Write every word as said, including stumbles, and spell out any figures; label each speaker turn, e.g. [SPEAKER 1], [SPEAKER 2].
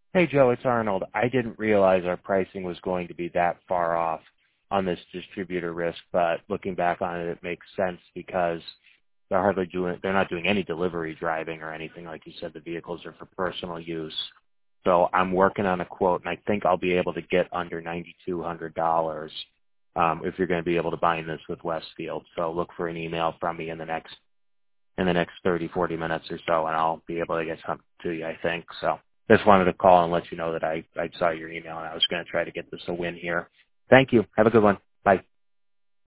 [SPEAKER 1] Hey, Joe, it's Arnold. I didn't realize our pricing was going to be that far off on this distributor risk, but looking back on it, it makes sense because they're hardly doing, they're not doing any delivery driving or anything. Like you said, the vehicles are for personal use. So I'm working on a quote, and I think I'll be able to get under nine thousand two hundred dollars um, if you're going to be able to bind this with Westfield. So look for an email from me in the next in the next thirty, forty minutes or so, and I'll be able to get something to you, I think. So just wanted to call and let you know that I, I saw your email, and I was going to try to get this a win here. Thank you. Have a good one.